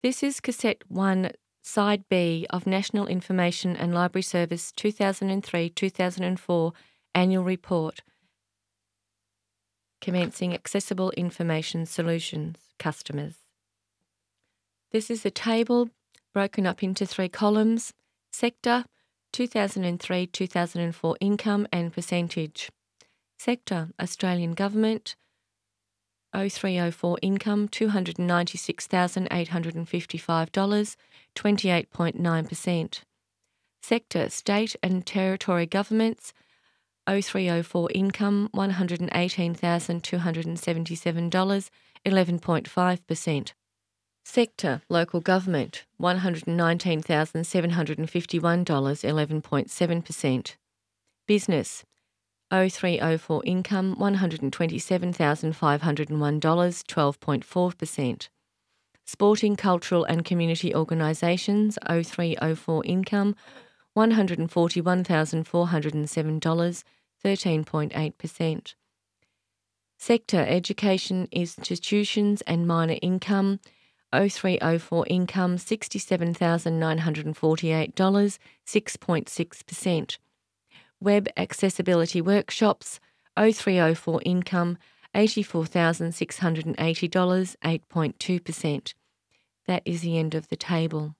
This is Cassette 1, Side B of National Information and Library Service 2003-2004 Annual Report, commencing Accessible Information Solutions customers. This is a table broken up into 3 columns: sector, 2003-2004 income and percentage. Sector, Australian Government, 0304 income, $296,855, 28.9%. Sector, State and Territory Governments, 0304 income, $118,277, 11.5%. Sector, Local Government, $119,751, 11.7%. Business, 0304 income, $127,501, 12.4%. Sporting, Cultural and Community Organisations, 0304 income, $141,407, 13.8%. Sector, Education Institutions and Minor Income, 0304 income, $67,948, 6.6%. Web Accessibility Workshops, 0304 income, $84,680, 8.2%. That is the end of the table.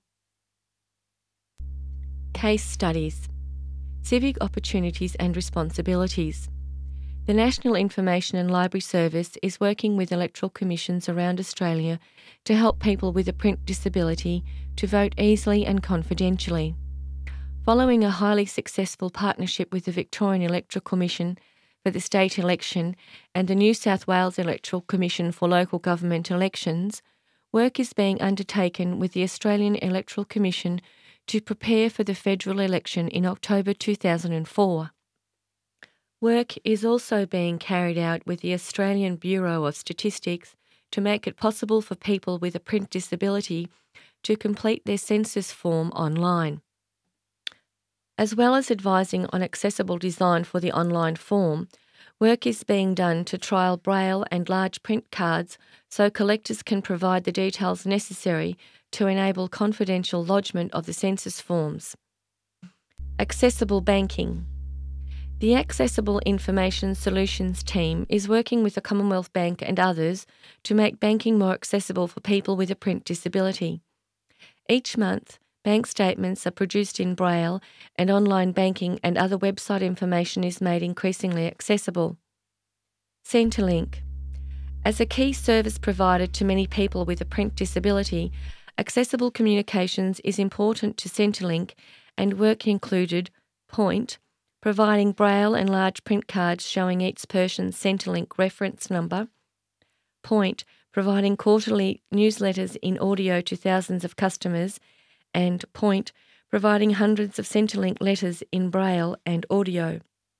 Case Studies. Civic Opportunities and Responsibilities. The National Information and Library Service is working with electoral commissions around Australia to help people with a print disability to vote easily and confidentially. Following a highly successful partnership with the Victorian Electoral Commission for the state election and the New South Wales Electoral Commission for local government elections, work is being undertaken with the Australian Electoral Commission to prepare for the federal election in October 2004. Work is also being carried out with the Australian Bureau of Statistics to make it possible for people with a print disability to complete their census form online. As well as advising on accessible design for the online form, work is being done to trial braille and large print cards so collectors can provide the details necessary to enable confidential lodgement of the census forms. Accessible banking. The Accessible Information Solutions team is working with the Commonwealth Bank and others to make banking more accessible for people with a print disability. Each month, bank statements are produced in braille and online banking and other website information is made increasingly accessible. Centrelink. As a key service provider to many people with a print disability, accessible communications is important to Centrelink, and work included Point, providing braille and large print cards showing each person's Centrelink reference number; Point, providing quarterly newsletters in audio to thousands of customers; and Point, providing hundreds of Centrelink letters in braille and audio.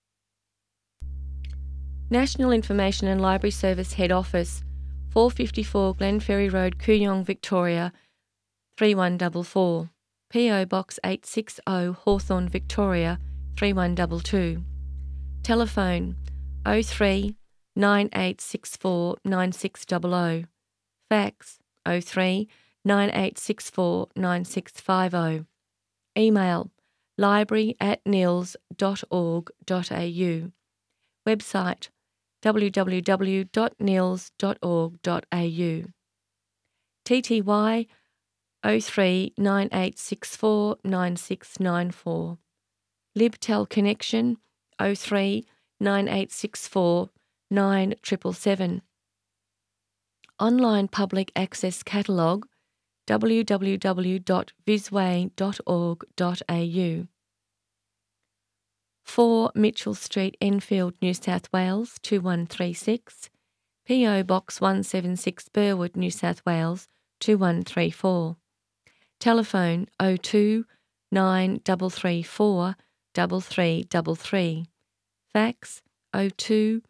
National Information and Library Service Head Office, 454 Glenferrie Road, Kooyong, Victoria, 3144. PO Box 860, Hawthorn, Victoria, 3122. Telephone 03 9864 9600. Fax 03 9864 9650. Email library@nils.org.au. Website www.nils.org.au. TTY 03 9864 9694. Libtel Connection 03 9864 9777. Online Public Access Catalogue www.visway.org.au. 4 Mitchell Street, Enfield, New South Wales 2136. PO Box 176 Burwood, New South Wales 2134. Telephone 02 9334 3333. Fax 02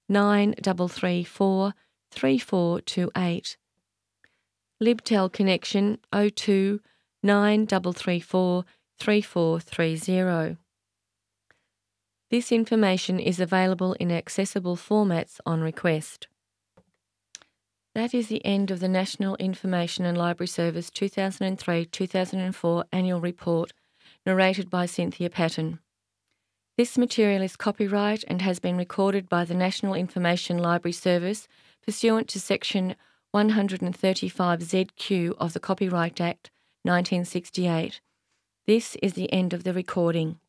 9334 3428. Libtel Connection 02 9334 3430. This information is available in accessible formats on request. That is the end of the National Information and Library Service 2003-2004 Annual Report, narrated by Cynthia Patton. This material is copyright and has been recorded by the National Information Library Service pursuant to Section 135ZQ of the Copyright Act 1968. This is the end of the recording.